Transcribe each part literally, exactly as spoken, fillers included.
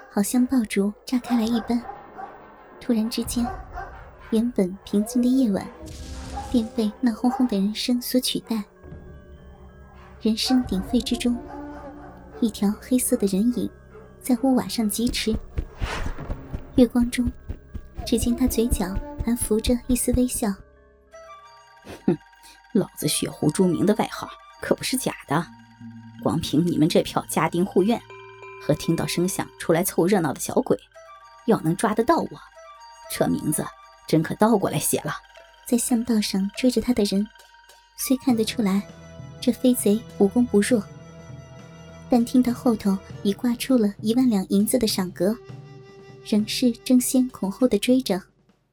好像爆竹炸开来一般。突然之间，原本平静的夜晚便被闹哄哄的人声所取代。人声鼎沸之中，一条黑色的人影在屋瓦上疾驰。月光中，只见他嘴角还浮着一丝微笑。 哼，老子血湖著名的外号可不是假的，光凭你们这票家丁护院和听到声响出来凑热闹的小鬼，要能抓得到我，这名字真可倒过来写了。 在巷道上追着他的人，虽看得出来这飞贼武功不弱，但听到后头已挂出了一万两银子的赏格，仍是争先恐后的追着。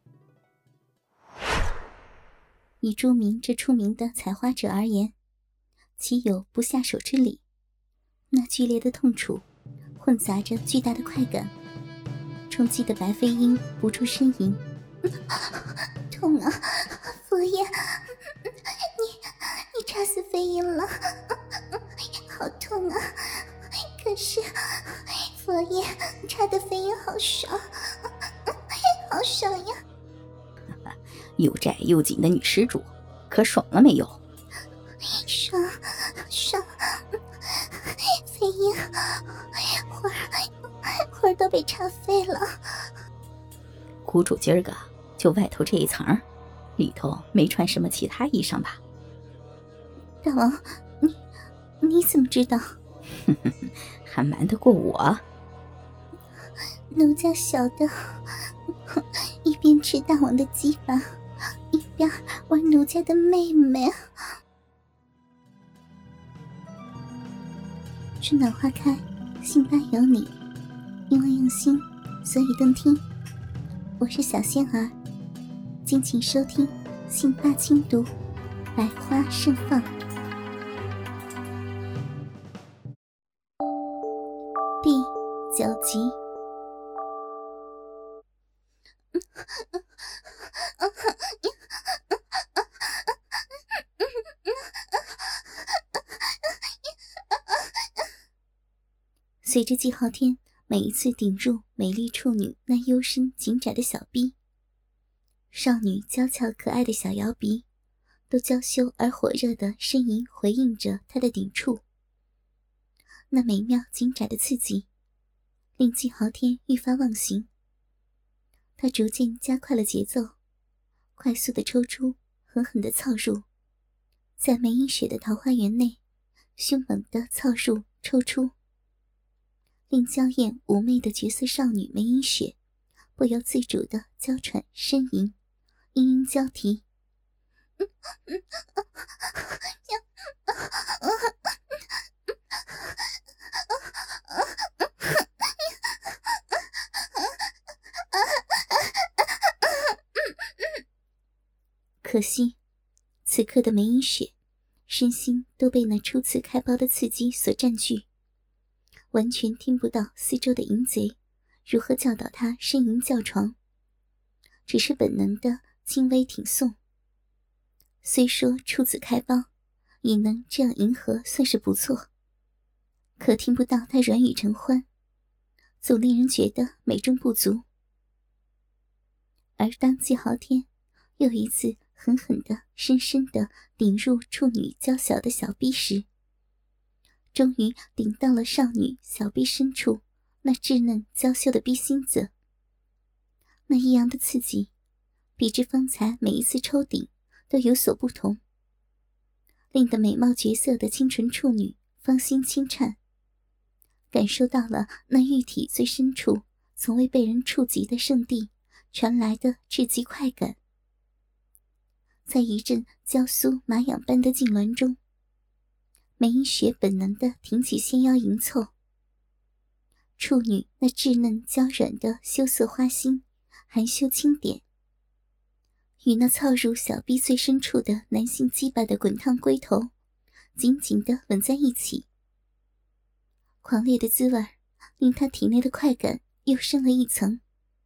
以朱明这出名的采花者而言，岂有不下手之理？那剧烈的痛楚混杂着巨大的快感，冲击的白飞鹰不住呻吟。痛啊，佛爷，你你插死飞鹰了，好痛啊！可是佛爷插的飞鹰好爽，好爽呀！ 又窄又紧的女施主，可爽了没有？ 爽爽，飞鹰花儿花儿都被插飞了。 谷主今儿个就外头这一层，里头没穿什么其他衣裳吧？ 大王，你你怎么知道？ 还瞒得过我？ 奴家晓得，一边吃大王的鸡巴，一边玩奴家的妹妹。春暖花开，信吧有你，因为用心，所以动听。我是小仙儿，敬请收听信吧轻读，百花盛放。第九集。随着季浩天每一次顶入美丽处女那幽深紧窄的小臂，少女娇俏可爱的小摇鼻都娇羞而火热的呻吟回应着他的顶触。那美妙紧窄的刺激令季浩天愈发忘形，他逐渐加快了节奏，快速的抽出，狠狠的操入，在梅英雪的桃花源内凶猛的操入抽出，令娇艳妩媚的绝色少女梅英雪不由自主的娇喘呻吟，嘤嘤交啼。可惜此刻的梅英雪身心都被那初次开苞的刺激所占据，完全听不到四周的淫贼如何教导他呻吟叫床，只是本能的轻微挺送。虽说初次开苞也能这样迎合算是不错，可听不到他软语承欢，总令人觉得美中不足。而当季浩天又一次狠狠地深深地顶入处女娇小的小臂时，终于顶到了少女小臂深处那稚嫩娇羞的臂心子。那异样的刺激比之方才每一次抽顶都有所不同，令得美貌绝色的清纯处女芳心轻颤，感受到了那玉体最深处从未被人触及的圣地传来的至极快感。在一阵娇酥麻痒般的痉挛中，梅英雪本能地挺起纤腰迎凑，处女那稚嫩娇软的羞涩花心含羞轻点，与那操入小臂最深处的男性鸡巴的滚烫龟头紧紧地吻在一起。狂烈的滋味令他体内的快感又深了一层。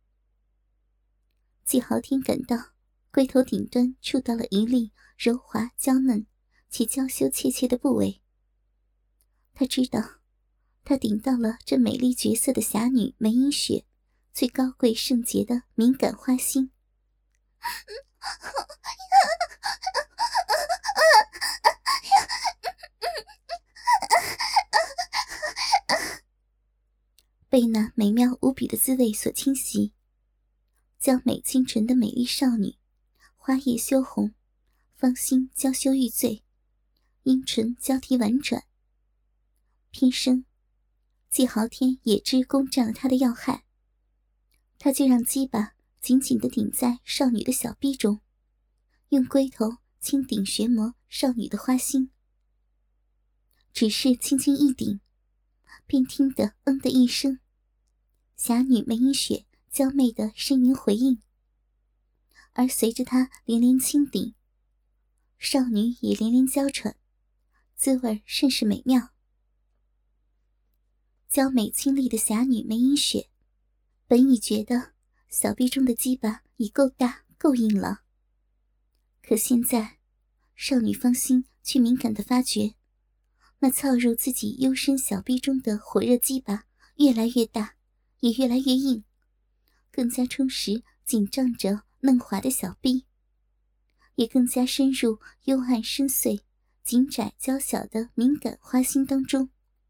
季豪天感到龟头顶端触到了一粒柔滑娇嫩且娇羞怯怯的部位，他知道他顶到了这美丽绝色的侠女梅英雪最高贵圣洁的敏感花心。被那美妙无比的滋味所侵袭，娇美清纯的美丽少女，花叶羞红，芳心娇羞欲醉，阴唇交替婉转。偏生季豪天也知攻占了他的要害，他就让鸡巴紧紧地顶在少女的小臂中，用龟头轻顶旋磨少女的花心。只是轻轻一顶，便听得嗯的一声，侠女梅英雪娇媚的呻吟回应。而随着他连连轻顶，少女也连连娇喘，滋味甚是美妙。娇美清丽的侠女梅英雪本已觉得小臂中的鸡巴已够大够硬了，可现在少女芳心却敏感地发觉，那操入自己幽深小臂中的火热鸡巴越来越大，也越来越硬，更加充实紧张着嫩滑的小臂，也更加深入幽暗深邃紧窄娇小的敏感花心当中。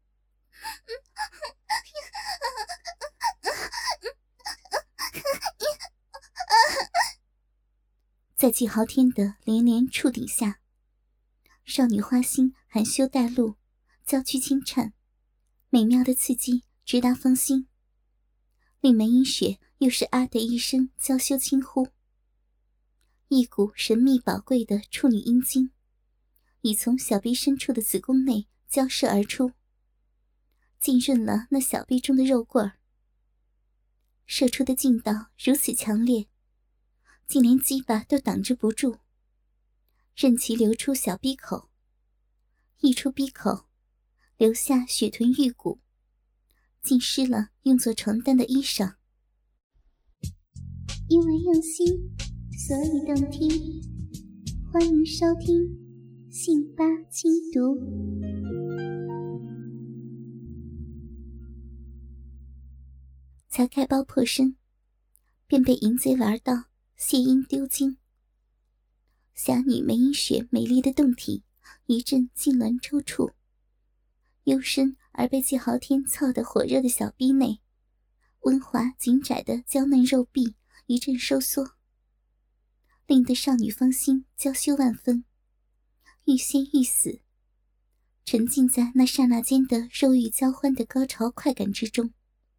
在季豪天的连连触顶下，少女花心含羞带露，娇躯轻颤，美妙的刺激直达芳心，令梅英雪又是啊的一声娇羞轻呼。一股神秘宝贵的处女阴茎已从小臂深处的子宫内交射而出，浸润了那小臂中的肉棍儿。射出的劲道如此强烈，竟连鸡巴都挡之不住，任其流出小逼口，溢出逼口，留下血臀玉骨，浸湿了用作床单的衣裳。因为用心，所以动听。欢迎收听信八轻读。才开包破身，便被淫贼玩到泄阴丢精。侠女梅英雪美丽的胴体一阵痉挛抽搐，幽深而被季豪天操得火热的小逼内，温滑紧窄的娇嫩肉壁一阵收缩，令得少女芳心娇羞万分，欲仙欲死，沉浸在那刹那间的肉欲交欢的高潮快感之中。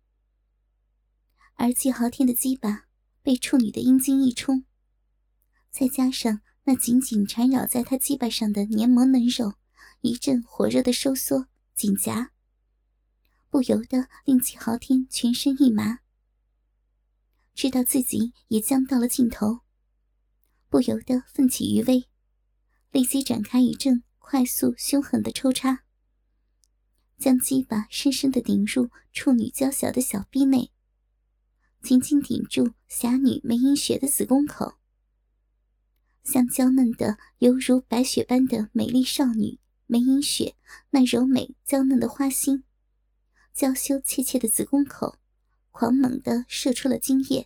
而季豪天的鸡巴被处女的阴茎一冲，再加上那紧紧缠绕在他鸡巴上的黏膜嫩肉一阵火热的收缩紧夹，不由得令季豪天全身一麻，知道自己也将到了尽头，不由得奋起余威，立即展开一阵快速凶狠的抽插，将鸡巴深深地顶入处女娇小的小臂内，紧紧顶住侠女梅英雪的子宫口，像娇嫩的犹如白雪般的美丽少女梅英雪那柔美娇嫩的花心，娇羞怯怯的子宫口狂猛地射出了精液。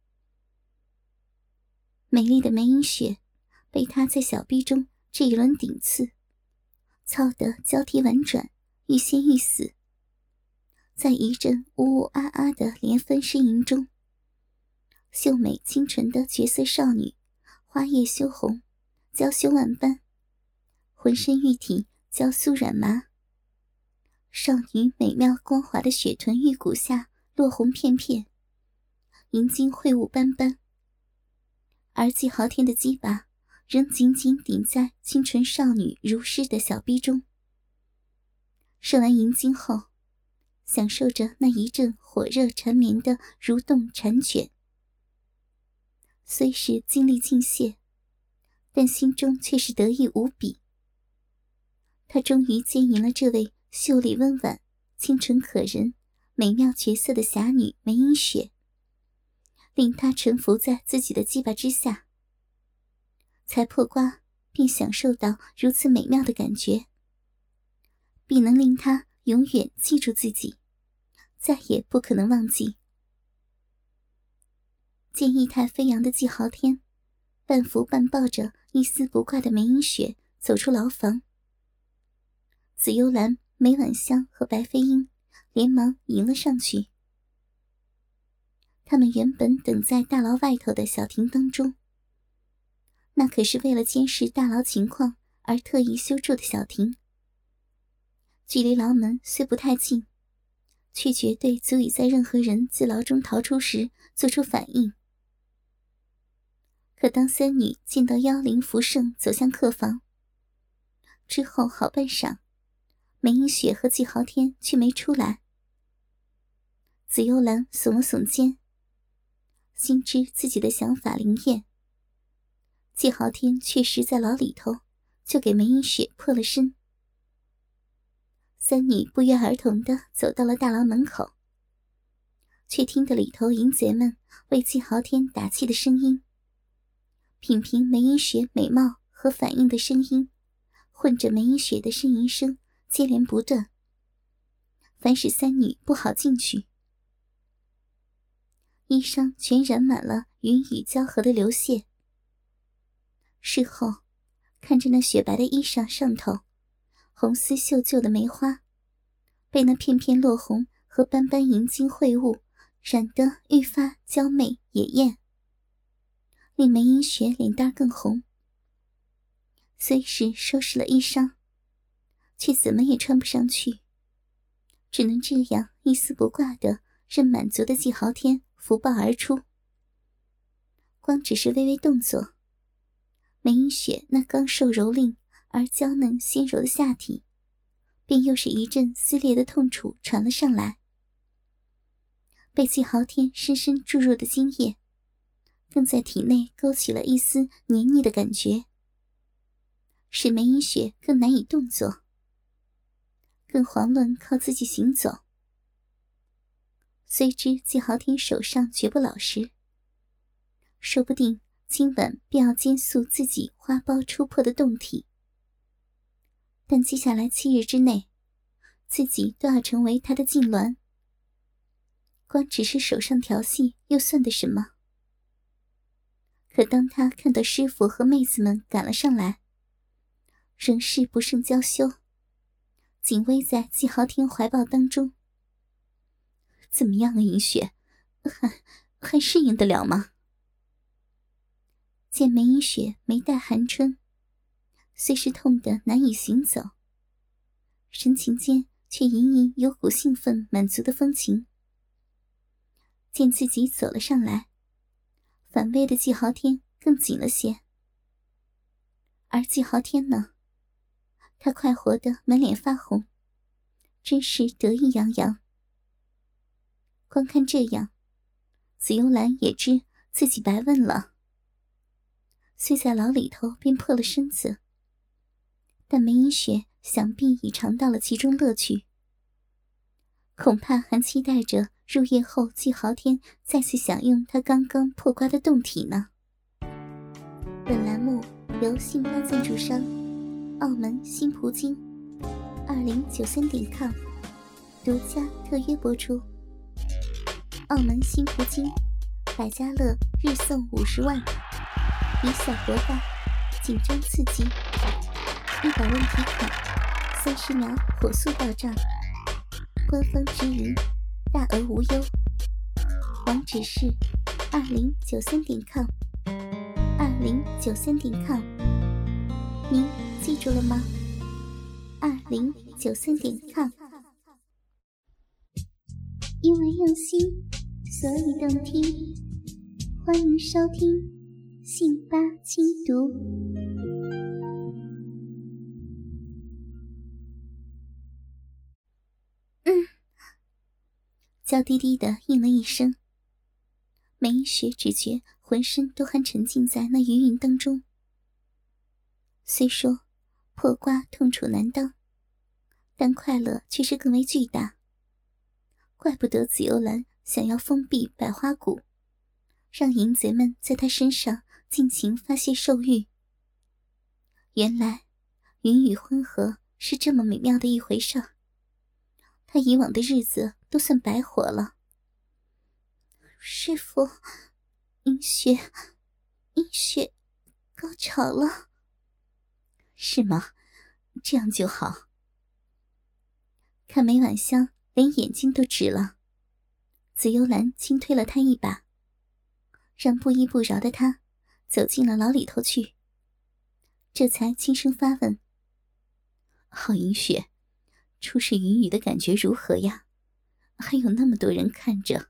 美丽的梅英雪被他在小臂中这一轮顶刺，操得交替婉转，欲仙欲死。在一阵呜呜啊啊的连番呻吟中，秀美清纯的绝色少女花叶羞红，娇羞万般，浑身玉体娇酥软麻，少女美妙光滑的雪臀玉骨下落红片片，银晶秽物斑斑，而季豪天的鸡巴仍紧紧顶在清纯少女如诗的小臂中。射完银晶后，享受着那一阵火热缠绵的蠕动缠卷，虽是精力尽泄，但心中却是得意无比。他终于奸淫了这位秀丽温婉、清纯可人、美妙绝色的侠女梅英雪，令她臣服在自己的鸡巴之下。才破瓜便享受到如此美妙的感觉，必能令她永远记住自己，再也不可能忘记。见意态飞扬的季豪天半扶半抱着一丝不挂的梅英雪走出牢房，紫幽兰、梅婉香和白飞鹰连忙迎了上去。他们原本等在大牢外头的小亭当中，那可是为了监视大牢情况而特意修筑的小亭，距离牢门虽不太近，却绝对足以在任何人自牢中逃出时做出反应。可当三女见到妖灵福盛走向客房之后，好半晌，梅英雪和季豪天却没出来。紫幽兰耸了耸肩，心知自己的想法灵验，季豪天确实在牢里头，就给梅英雪破了身。三女不约而同地走到了大牢门口，却听得里头淫贼们为季豪天打气的声音，品评梅英雪美貌和反应的声音，混着梅英雪的呻吟声接连不断，凡使三女不好进去。衣裳全染满了云雨交合的流血。事后看着那雪白的衣裳上头红丝绣就的梅花，被那片片落红和斑斑银金秽物染得愈发娇媚野艳，令梅英雪脸蛋更红。虽是收拾了衣裳，却怎么也穿不上去，只能这样一丝不挂的任满足的季豪天扶抱而出。光只是微微动作，梅英雪那刚瘦蹂躏而娇嫩纤柔的下体便又是一阵撕裂的痛楚传了上来。被季豪天深深注入的精液更在体内勾起了一丝黏腻的感觉，使梅英雪更难以动作，更遑论靠自己行走。虽知季豪天手上绝不老实，说不定今晚便要奸宿自己花苞出破的胴体，但接下来七日之内，自己都要成为他的痉挛。光只是手上调戏又算得什么？可当他看到师傅和妹子们赶了上来，仍是不胜娇羞，紧偎在季豪天怀抱当中。怎么样啊，银雪，还还适应得了吗？见梅英雪眉黛含春，虽是痛得难以行走，神情间却隐隐有股兴奋满足的风情。见自己走了上来，反胃的季豪天更紧了些。而季豪天呢，他快活得满脸发红，真是得意洋洋。光看这样，紫幽兰也知自己白问了。虽在牢里头便破了身子，但梅英雪想必已尝到了其中乐趣，恐怕还期待着入夜后季豪天再次享用他刚刚破瓜的胴体呢。本栏目由信发赞助商澳门新葡京二零九三点 com 独家特约播出。澳门新葡京百家乐日送五十万，以小博大，紧张刺激，一百问提款，三十秒火速到账，官方直营，大额无忧。网址是二零九三点 com， 二零九三点 com， 您记住了吗？二零九三点 com。因为用心，所以动听。欢迎收听信八精读。嗯，娇滴滴的应了一声。梅英雪只觉浑身都还沉浸在那余韵当中。虽说破瓜痛楚难当，但快乐却是更为巨大。怪不得紫幽兰想要封闭百花谷，让淫贼们在他身上尽情发泄兽欲。原来云雨混合是这么美妙的一回事儿， 他以往的日子都算白活了。师父，阴血，阴血高潮了。 是吗？这样就好。 看梅婉香连眼睛都直了，紫幽兰轻推了他一把，让不依不饶的他走进了牢里头去，这才轻声发问： 好银雪，初试云雨的感觉如何呀？还有那么多人看着。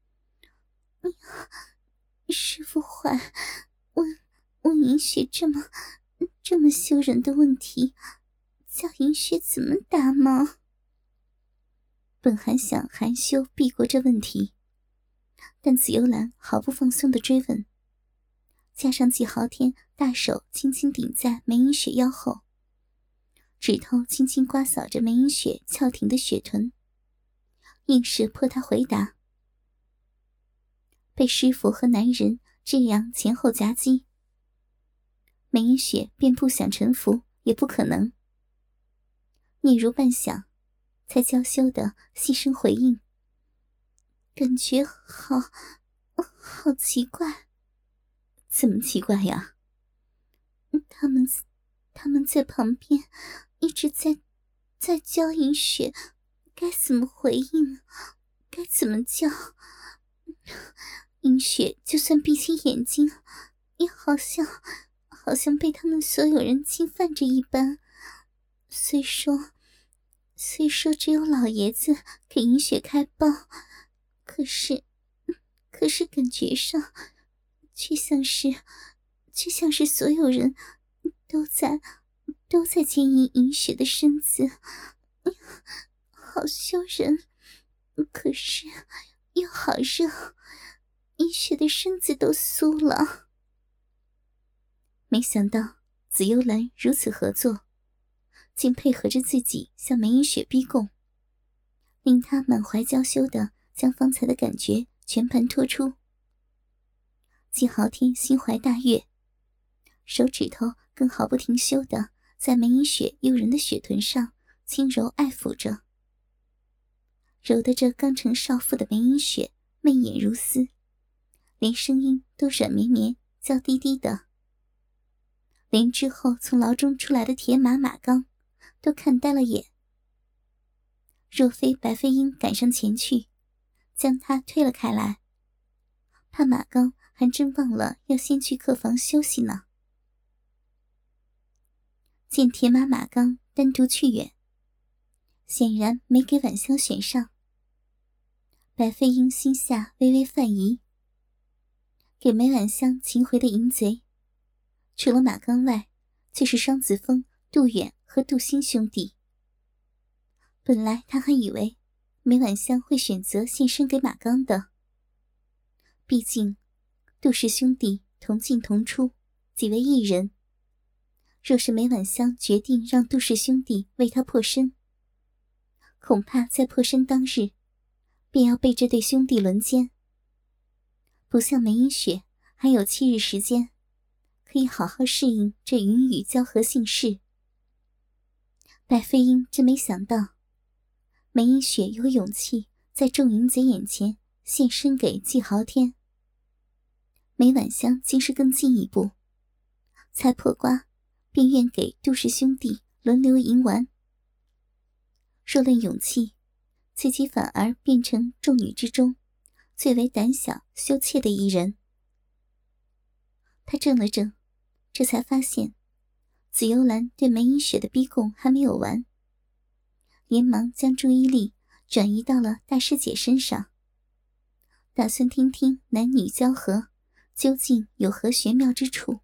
师父坏，问问银雪这么这么羞人的问题，叫银雪怎么答吗？本还想含羞避过这问题，但紫幽兰毫不放松地追问，加上季豪天大手轻轻顶在梅银雪腰后，指头轻轻刮扫着梅银雪翘挺的雪臀，硬是迫她回答。被师父和男人这样前后夹击，梅银雪便不想臣服也不可能，嗫嚅半响，才娇羞地细声回应：感觉好好奇怪。 怎么奇怪呀？ 他们他们在旁边一直在在教银雪该怎么回应，该怎么叫。银雪就算闭起眼睛，也好像好像被他们所有人侵犯着一般。虽说虽说只有老爷子给银雪开包，可是可是感觉上却像是却像是所有人都在都在牵引银雪的身子，好羞人，可是又好热，银雪的身子都酥了。没想到紫幽兰如此合作，竟配合着自己向梅银雪逼供，令她满怀娇羞地将方才的感觉全盘托出。季豪天心怀大悦，手指头更毫不停休地在梅银雪诱人的雪臀上轻柔爱抚着，揉得这刚成少妇的梅银雪媚眼如丝，连声音都软绵绵娇滴滴的，连之后从牢中出来的铁马马刚都看呆了眼。若非白飞鹰赶上前去将他推了开来，怕马刚还真忘了要先去客房休息呢。见铁马马刚单独去远，显然没给婉香选上，白飞鹰心下微微犯疑。给梅婉香擒回的淫贼，除了马刚外，就是双子峰、杜远和杜兴兄弟。本来他还以为梅婉香会选择献身给马刚的，毕竟杜氏兄弟同进同出，几为一人。若是梅婉香决定让杜氏兄弟为他破身，恐怕在破身当日便要被这对兄弟轮奸。不像梅银雪还有七日时间可以好好适应这云雨交合姓氏。白飞鹰真没想到梅银雪有勇气在众淫贼眼前献身给季豪天，梅婉香竟是更进一步，才破瓜便愿给杜氏兄弟轮流淫玩。若论勇气，自己反而变成众女之中最为胆小羞怯的一人。他怔了怔，这才发现紫幽兰对梅银雪的逼供还没有完，连忙将注意力转移到了大师姐身上，打算听听男女交合究竟有何玄妙之处。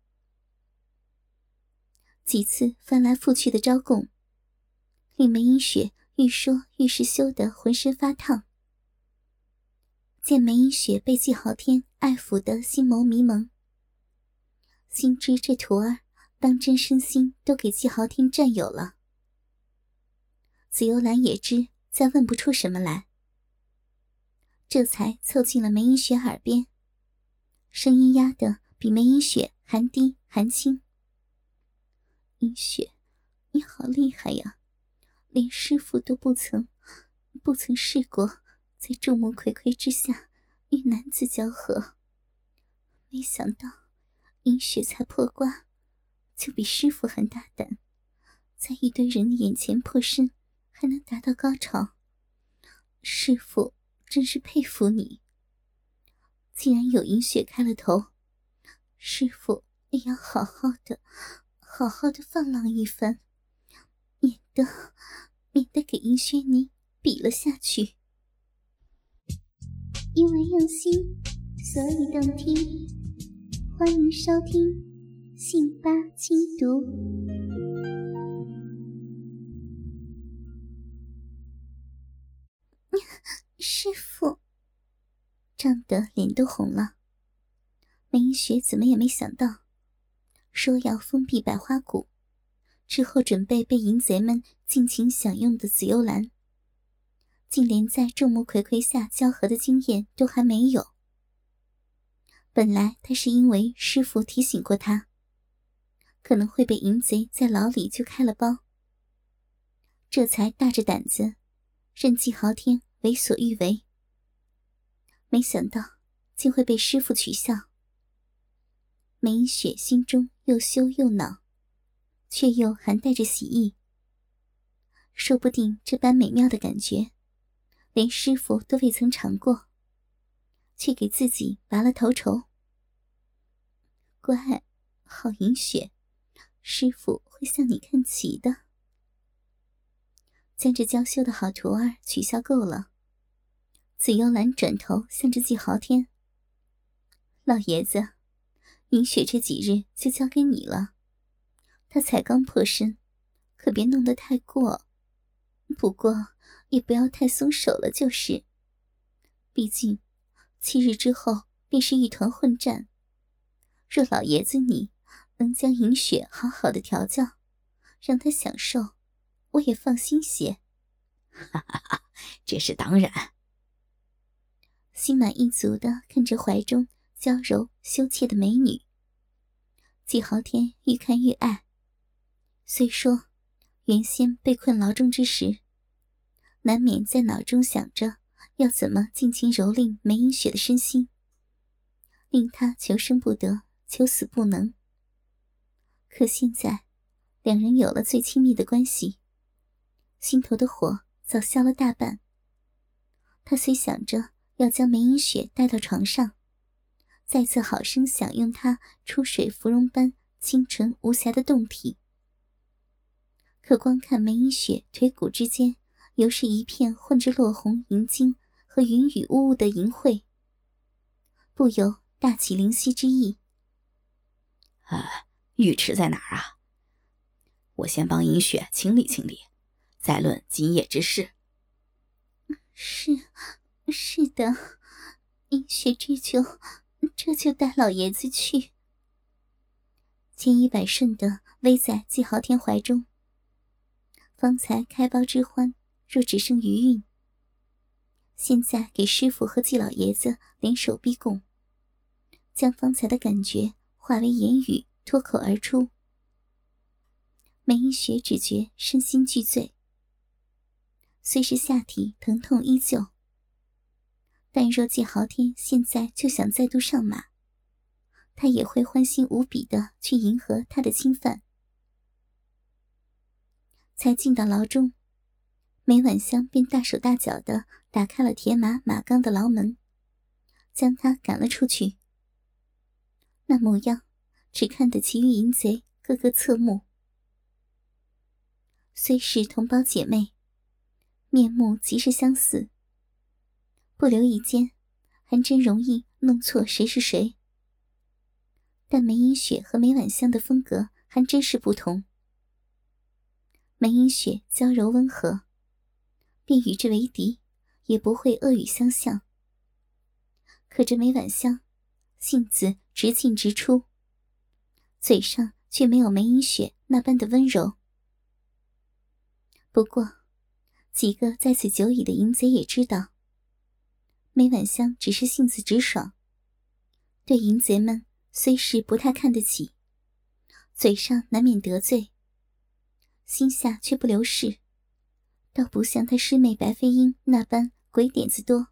几次翻来覆去的招供，令梅银雪愈说愈是羞得浑身发烫。见梅银雪被季豪天爱抚得心眸迷蒙，心知这徒儿当真身心都给季豪天占有了。紫幽兰也知再问不出什么来，这才凑近了梅银雪耳边，声音压得比梅银雪还低还轻。银雪，你好厉害呀，连师父都不曾不曾试过在众目睽睽之下与男子交合，没想到尹雪才破关，就比师父还大胆，在一堆人眼前破身还能达到高潮。师父真是佩服你。既然有尹雪开了头，师父也要好好的好好的放浪一番，免得免得给尹雪你比了下去。 因为用心，所以动听。欢迎收听信八精读。 师父，胀得脸都红了。梅英雪怎么也没想到，说要封闭百花谷之后，准备被淫贼们尽情享用的紫幽兰，竟连在众目睽睽下交合的经验都还没有。本来他是因为师父提醒过他，可能会被淫贼在牢里就开了包，这才大着胆子任季豪天为所欲为。没想到竟会被师父取笑。梅英雪心中又羞又恼，却又还带着喜意。说不定这般美妙的感觉连师父都未曾尝过，却给自己拔了头筹。乖，好银雪，师父会向你看齐的。将这娇羞的好徒儿取笑够了，紫幽兰转头向着季豪天：老爷子，银雪这几日就交给你了，她才刚破身，可别弄得太过，不过也不要太松手了就是。毕竟七日之后便是一团混战，若老爷子你能将银雪好好的调教，让她享受，我也放心些。 哈哈哈，这是当然。 心满意足地看着怀中娇柔羞怯的美女，季豪天愈看愈爱。虽说原先被困牢中之时，难免在脑中想着要怎么尽情蹂躏梅英雪的身心，令她求生不得，求死不能。可现在两人有了最亲密的关系，心头的火早消了大半。他虽想着要将梅英雪带到床上，再次好生享用她出水芙蓉般清纯无瑕的胴体，可光看梅英雪腿骨之间犹是一片混着落红银晶和云雨雾雾的淫秽，不由大起灵犀之意。 啊，浴池在哪儿啊？我先帮银雪清理清理，再论今夜之事。 是是的，银雪这就这就带老爷子去。千依百顺地偎在季豪天怀中，方才开包之欢若只剩余韵，现在给师父和季老爷子联手逼供，将方才的感觉化为言语脱口而出。梅英雪只觉身心俱醉，虽是下体疼痛依旧，但若季豪天现在就想再度上马，他也会欢欣无比地去迎合他的侵犯。才进到牢中，梅婉香便大手大脚地打开了铁马马钢的牢门，将他赶了出去。那模样只看得其余淫贼个个侧目。虽是同胞姐妹，面目极是相似，不留一间还真容易弄错谁是谁。但梅英雪和梅婉香的风格还真是不同。梅英雪娇柔温和，便与之为敌也不会恶语相向。可这梅婉香性子直进直出，嘴上却没有梅英雪那般的温柔。不过几个在此久矣的淫贼也知道，梅婉香只是性子直爽，对淫贼们虽是不太看得起，嘴上难免得罪，心下却不留事， 倒不像她师妹白飞鹰那般鬼点子多。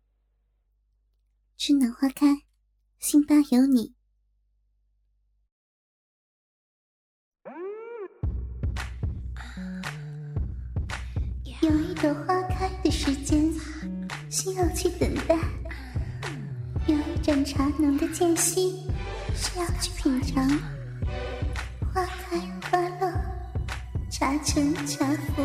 春暖花开，辛巴有你。有一朵花开的时间，需要去等待；有一盏茶浓的间隙，需要去品尝。花开花落，茶沉茶浮，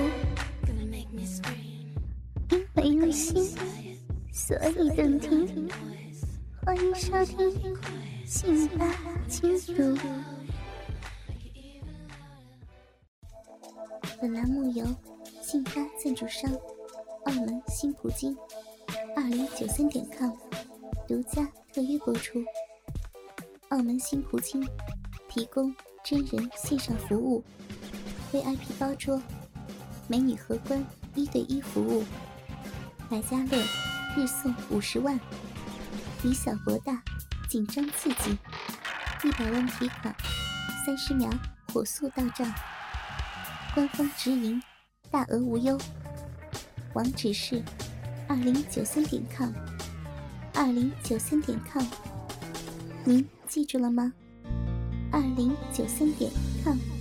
因为用心，所以动听。欢迎收听信巴轻读。本栏目由信巴赞助商澳门新葡京二零九三点 com 独家特约播出。澳门新葡京提供真人线上服务， V I P 包桌，美女荷官一对一服务，百家乐日送五十万，以小博大，紧张刺激，一百万提款，三十秒火速到账，官方直营，大额无忧。网址是二零九三点 com， 二零九三点 com， 您记住了吗？二零九三点 com。